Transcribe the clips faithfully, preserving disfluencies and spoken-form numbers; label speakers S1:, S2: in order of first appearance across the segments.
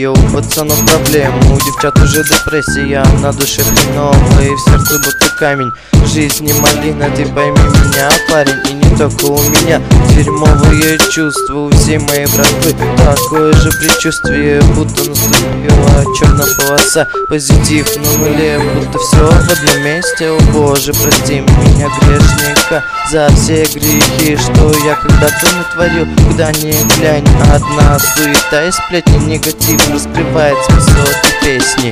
S1: у пацанов проблемы, у девчат уже депрессия, на душе хреново и в сердце будто камень. Жизнь не малина, ты пойми меня, парень, и не только у меня. Дерьмовые чувства у всей моей братвы, такое же предчувствие, будто наступила черная полоса. Позитив на нуле, будто все в одном месте. О боже, прости меня, грешника, за все грехи, что я когда-то натворил. Куда ни глянь, одна суета и сплетни, негатив раскрывает смысл этой песни.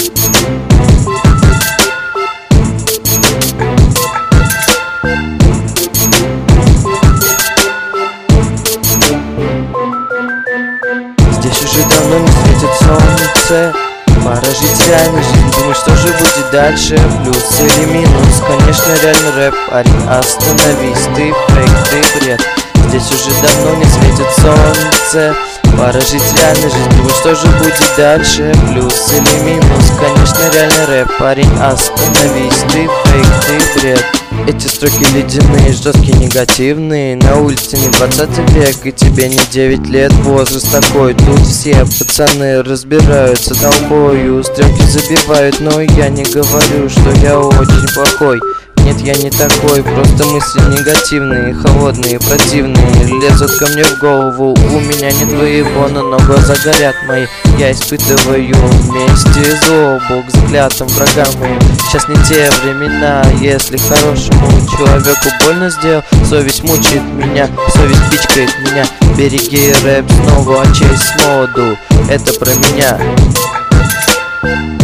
S1: Здесь уже давно не светит солнце, пора жить реальной жизнью, думать, что же будет дальше, плюс или минус. Конечно, реально рэп, парень, остановись, ты фейк, ты бред. Здесь уже давно не светит солнце, пора жить реальной жизнью, думать, что же будет дальше, плюс или минус. Конечно, реально рэп, парень, остановись, ты фейк, ты бред. Эти строки ледяные, жесткие, негативные. На улице не двадцатый век, и тебе не девять лет. Возраст такой, тут все пацаны разбираются толпою, стрелки забивают, но я не говорю, что я очень плохой. Нет, я не такой, просто мысли негативные, холодные, противные, лезут ко мне в голову. У меня нет воебона, но глаза горят мои. Я испытываю вместе злобу к заклятым врагам моим. Сейчас не те времена, если хорошему человеку больно сделал, совесть мучает меня, совесть пичкает меня. Береги рэп снова, честь моду, это про меня.